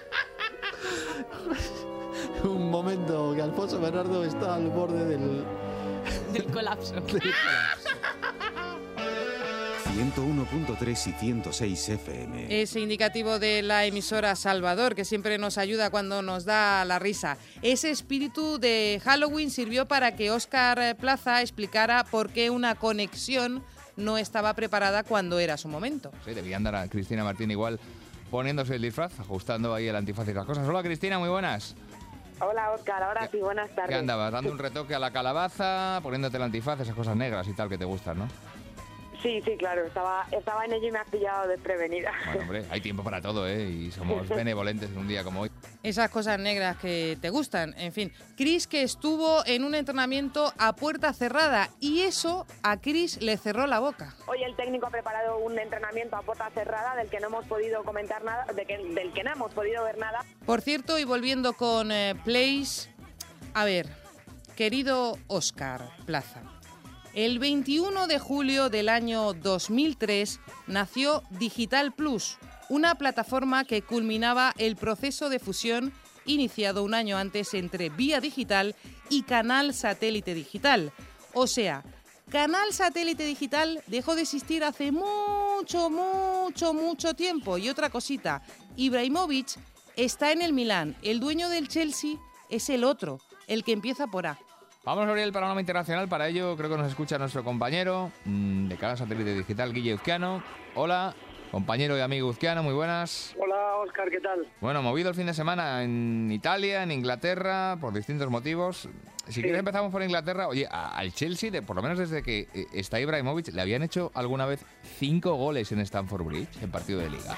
Un momento, que Alfonso Bernardo está al borde del...
Del colapso.
del colapso.
ciento uno punto tres y ciento seis F M.
Ese indicativo de la emisora Salvador, que siempre nos ayuda cuando nos da la risa. Ese espíritu de Halloween sirvió para que Óscar Plaza explicara por qué una conexión no estaba preparada cuando era su momento.
Sí, debía andar a Cristina Martín igual poniéndose el disfraz, ajustando ahí el antifaz y las cosas. Hola Cristina, muy buenas.
Hola Óscar, ahora sí, buenas tardes.
¿Qué andabas? Dando un retoque a la calabaza, poniéndote el antifaz, esas cosas negras y tal que te gustan, ¿no?
Sí, sí, claro, estaba, estaba en ello y me has pillado desprevenida.
Bueno, hombre, hay tiempo para todo, ¿eh? Y somos benevolentes en un día como hoy.
Esas cosas negras que te gustan, en fin. Chris, que estuvo en un entrenamiento a puerta cerrada, y eso a Chris le cerró la boca.
Hoy el técnico ha preparado un entrenamiento a puerta cerrada del que no hemos podido comentar nada, de que, del que no hemos podido ver nada.
Por cierto, y volviendo con eh, Plays, a ver, querido Óscar Plaza, el veintiuno de julio del año dos mil tres nació Digital Plus, una plataforma que culminaba el proceso de fusión iniciado un año antes entre Vía Digital y Canal Satélite Digital. O sea, Canal Satélite Digital dejó de existir hace mucho, mucho, mucho tiempo. Y otra cosita, Ibrahimovic está en el Milán, el dueño del Chelsea es el otro, el que empieza por A.
Vamos a abrir el panorama internacional. Para ello creo que nos escucha nuestro compañero mmm, de Canal Satélite Digital, Guille Uzquiano. Hola, compañero y amigo Uzquiano, muy buenas.
Hola, Óscar, ¿qué tal?
Bueno, movido el fin de semana en Italia, en Inglaterra, por distintos motivos. Si sí. quieres empezamos por Inglaterra. Oye, a, al Chelsea, de, por lo menos desde que eh, está Ibrahimovic, le habían hecho alguna vez cinco goles en Stamford Bridge, en partido de Liga.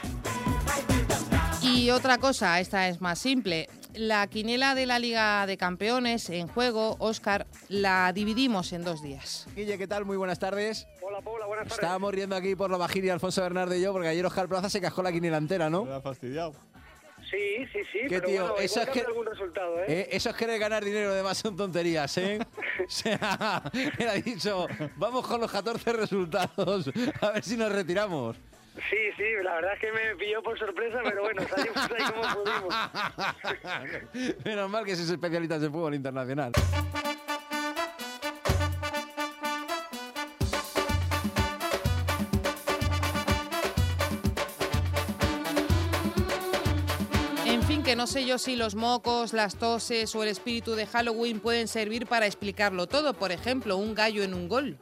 Y otra cosa, esta es más simple. La quiniela de la Liga de Campeones en juego, Óscar, la dividimos en dos días.
Guille, ¿qué tal? Muy buenas tardes.
Hola, Paula, buenas tardes.
Estábamos riendo aquí por lo bajín y Alfonso Bernardo y yo, porque ayer Óscar Plaza se cascó la quiniela entera, ¿no?
Me ha fastidiado.
Sí, sí, sí,
¿Qué,
pero
tío?
bueno,
eso es que
algún resultado, ¿eh?
¿eh? Eso es querer ganar dinero, además son tonterías, ¿eh? O sea, él ha dicho, vamos con los catorce resultados, a ver si nos retiramos.
Sí, sí, la verdad es que me pilló por sorpresa, pero bueno, salimos ahí como pudimos.
Menos mal que sois especialistas de fútbol internacional.
En fin, que no sé yo si los mocos, las toses o el espíritu de Halloween pueden servir para explicarlo todo. Por ejemplo, un gallo en un gol.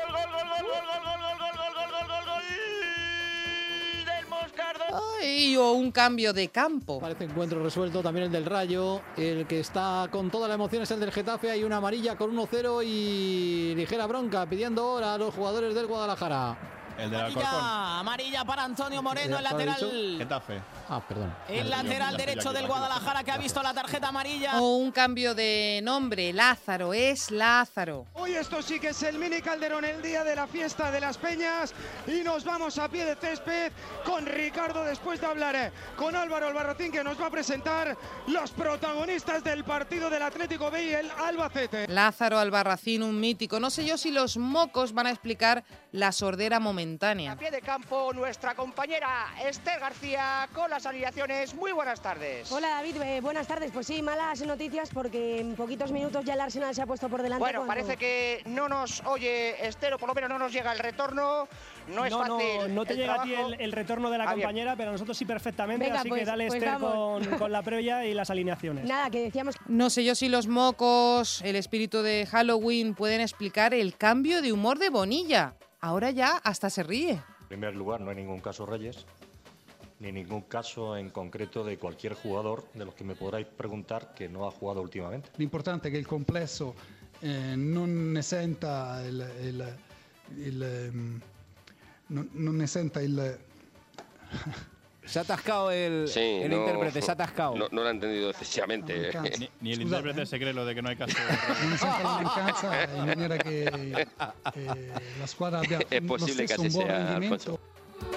Ay, o un cambio de campo.
Parece encuentro resuelto también el del Rayo. El que está con toda la emoción es el del Getafe. Hay una amarilla con uno cero y ligera bronca pidiendo hora a los jugadores del Guadalajara.
El de
amarilla, amarilla para Antonio Moreno, el lateral.
Getafe.
Ah, perdón.
El lateral derecho del Guadalajara que ha visto la tarjeta amarilla.
O un cambio de nombre, Lázaro, es Lázaro.
Hoy esto sí que es el mini Calderón, el día de la fiesta de las Peñas, y nos vamos a pie de césped con Ricardo después de hablar con Álvaro Albarracín, que nos va a presentar los protagonistas del partido del Atlético B y el Albacete.
Lázaro Albarracín, un mítico. No sé yo si los mocos van a explicar la sordera momentánea.
A pie de campo nuestra compañera Esther García con las alineaciones. Muy buenas tardes.
Hola David, eh, buenas tardes. Pues sí, malas noticias porque en poquitos minutos ya el Arsenal se ha puesto por delante.
Bueno,
con...
parece que no nos oye Esther, o por lo menos no nos llega el retorno. No es
no,
fácil.
No, no te
el
llega
trabajo.
a ti el, el retorno de la
ah,
compañera, bien. Pero a nosotros sí perfectamente.
Venga,
así
pues,
que dale
pues
Esther
con,
con la previa y las alineaciones.
Nada, que decíamos...
No sé yo si los mocos, el espíritu de Halloween pueden explicar el cambio de humor de Bonilla. Ahora ya hasta se ríe.
En primer lugar, no hay ningún caso Reyes, ni ningún caso en concreto de cualquier jugador de los que me podráis preguntar que no ha jugado últimamente.
L'importante è che il complesso eh, non ne senta il, il, il um, non, non ne senta il...
Se ha atascado el,
sí,
el
no,
intérprete, se ha atascado.
No, no lo ha entendido excesivamente.
No ni, ni el
Scusate,
intérprete se cree lo de que no hay caso.
Non ne senta la mancanza in maniera che eh, la squadra abbia
es
lo
posible
stesso
que
un
así
buon
sea,
rendimento.
Alfonso.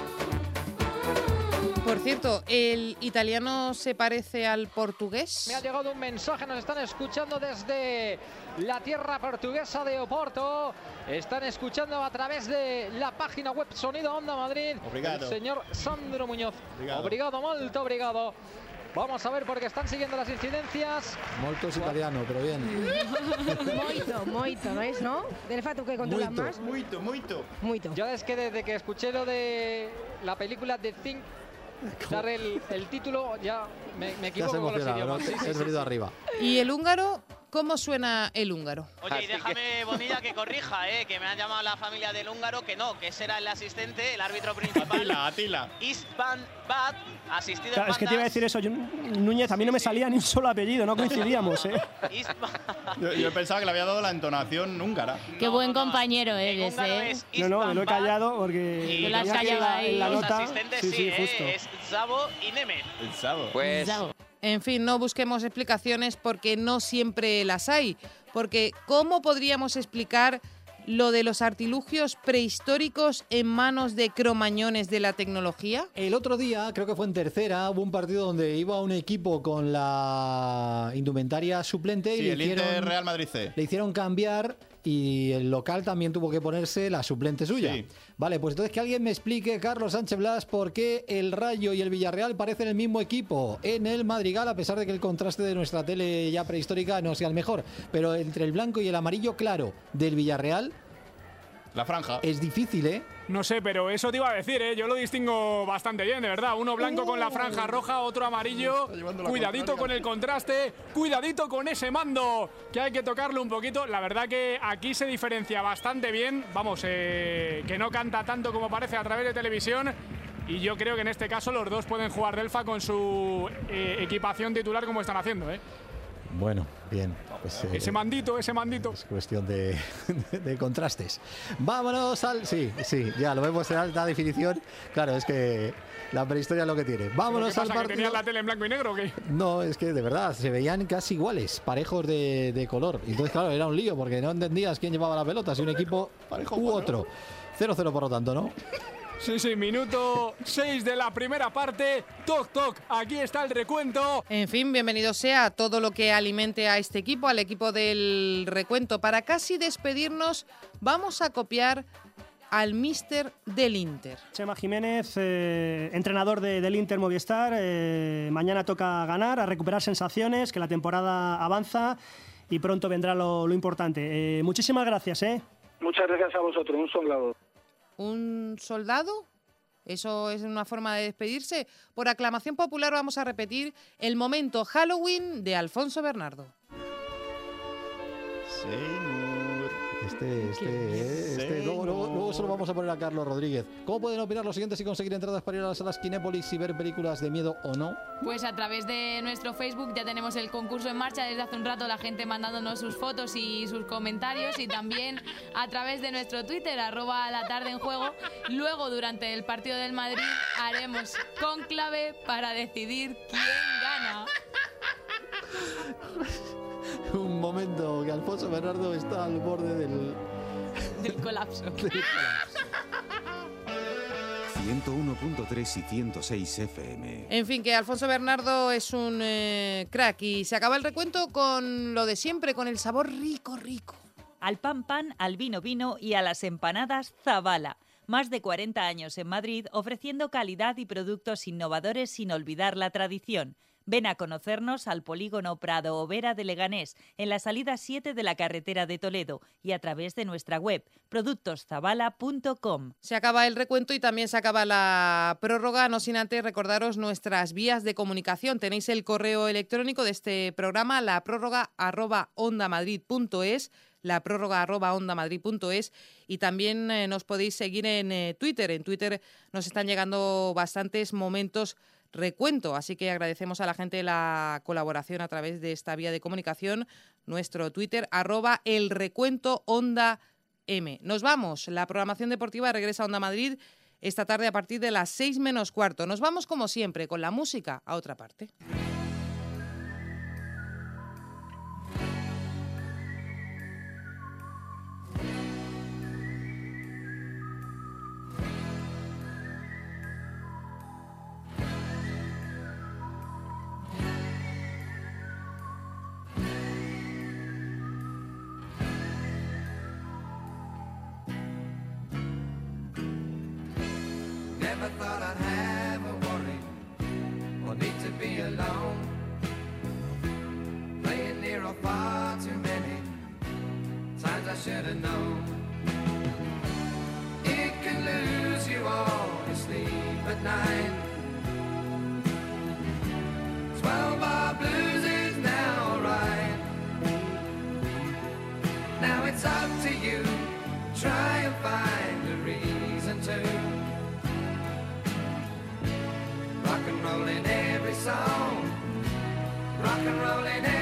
Por cierto, ¿el italiano se parece al portugués?
Me ha llegado un mensaje, nos están escuchando desde la tierra portuguesa de Oporto. Están escuchando a través de la página web Sonido Onda Madrid.
Obrigado.
El señor Sandro Muñoz.
Obrigado.
Obrigado, molto obrigado. Vamos a ver porque están siguiendo las incidencias.
Molto es italiano, pero bien.
Moito, moito, ¿no es, no? Del fato que controlan
Muito.
más.
Muito, muito.
Muito.
Yo es que desde que escuché lo de la película The Thing, dar el, el título, ya me, me
Ya se
equivoco con los
emociona,
idiomas.
¿no?
Sí, sí,
Has
sí,
venido
sí.
arriba.
¿Y el húngaro? ¿Cómo suena el húngaro?
Oye, y déjame, Bonilla, que corrija, ¿eh? Que me han llamado la familia del húngaro, que no, que ese era el asistente, el árbitro principal.
Atila, Atila.
Istvan Bad, asistido
Claro,
en
es que te iba a
bandas.
decir eso, yo, Núñez, a mí no me salía ni un solo apellido, no coincidíamos, ¿eh?
Yo, yo pensaba que le había dado la entonación húngara.
Qué buen compañero eres, ¿eh?
No, no, me lo he callado porque
Y
tenía
lo has
que
callado
en la,
ahí.
en la
Los
nota.
asistentes
Sí,
sí,
sí,
¿eh?
justo.
Es Zabo y Nemeth.
El sábado.
Pues
En fin, no busquemos explicaciones porque no siempre las hay. Porque ¿cómo podríamos explicar lo de los artilugios prehistóricos en manos de cromañones de la tecnología?
El otro día, creo que fue en tercera, hubo un partido donde iba un equipo con la indumentaria suplente y
Sí,
le
el
hicieron,
Inter Real Madrid C.
le hicieron cambiar y el local también tuvo que ponerse la suplente suya.
Sí.
Vale, pues entonces que alguien me explique, Carlos Sánchez Blas, por qué el Rayo y el Villarreal parecen el mismo equipo en el Madrigal, a pesar de que el contraste de nuestra tele ya prehistórica no sea el mejor. Pero entre el blanco y el amarillo claro del Villarreal,
La franja.
es difícil, ¿eh?
No sé, pero eso te iba a decir, ¿eh? Yo lo distingo bastante bien, de verdad. Uno blanco con la franja roja, otro amarillo. Cuidadito con el contraste, cuidadito con ese mando, que hay que tocarlo un poquito. La verdad que aquí se diferencia bastante bien. Vamos, eh, que no canta tanto como parece a través de televisión. Y yo creo que en este caso los dos pueden jugar Delfa con su eh, equipación titular como están haciendo, ¿eh?
Bueno, bien. Pues, eh,
Ese mandito, ese mandito.
Es cuestión de, de, de contrastes. Vámonos al... Sí, sí, ya lo vemos en alta definición. Claro, es que la prehistoria es lo que tiene. Vámonos
¿Qué
al
pasa, que tenían
partido.
la tele en blanco y negro o qué?
No, es que de verdad, se veían casi iguales, parejos de, de color. Entonces, claro, era un lío porque no entendías quién llevaba la pelota, si un equipo u otro. cero cero por lo tanto, ¿no?
Sí, sí, minuto seis de la primera parte. Toc, toc, aquí está el recuento.
En fin, bienvenido sea todo lo que alimente a este equipo, al equipo del recuento. Para casi despedirnos, vamos a copiar al míster del Inter.
Chema Jiménez, eh, entrenador de, del Inter Movistar. Eh, mañana toca ganar, a recuperar sensaciones, que la temporada avanza y pronto vendrá lo, lo importante. Eh, muchísimas gracias, ¿eh?
Muchas gracias a vosotros, un soldado.
¿Un soldado? ¿Eso es una forma de despedirse? Por aclamación popular vamos a repetir el momento Halloween de Alfonso Bernardo.
Seymour.
Este, este, eh, este. Luego, luego, luego se lo vamos a poner a Carlos Rodríguez. ¿Cómo pueden opinar los siguientes y conseguir entradas para ir a las salas Kinépolis y ver películas de miedo o no?
Pues a través de nuestro Facebook ya tenemos el concurso en marcha desde hace un rato, la gente mandándonos sus fotos y sus comentarios, y también a través de nuestro Twitter, arroba la tarde en juego. Luego, durante el partido del Madrid, haremos cónclave para decidir quién gana.
Un momento que Alfonso Bernardo está al borde del...
Del colapso.
del colapso.
ciento uno punto tres y ciento seis F M.
En fin, que Alfonso Bernardo es un eh, crack y se acaba el recuento con lo de siempre, con el sabor rico, rico.
Al pan pan, al vino vino y a las empanadas Zabala. Más de cuarenta años en Madrid ofreciendo calidad y productos innovadores sin olvidar la tradición. Ven a conocernos al Polígono Prado Overa de Leganés, en la salida siete de la carretera de Toledo, y a través de nuestra web, productos zabala punto com.
Se acaba el recuento y también se acaba la prórroga, no sin antes recordaros nuestras vías de comunicación. Tenéis el correo electrónico de este programa, la prórroga arroba ondamadrid punto es, la prórroga arroba ondamadrid punto es, y también eh, nos podéis seguir en eh, Twitter. En Twitter nos están llegando bastantes momentos recuento, así que agradecemos a la gente la colaboración a través de esta vía de comunicación. Nuestro Twitter, arroba el recuento Onda M. Nos vamos, la programación deportiva regresa a Onda Madrid esta tarde a partir de las seis menos cuarto. Nos vamos como siempre con la música a otra parte.
Never thought I'd have a worry or need to be alone.
know. It can lose you all your sleep at night. Twelve bar blues is now alright. Now it's up to you. Try and find a reason to rock and roll in every song, rock and roll in every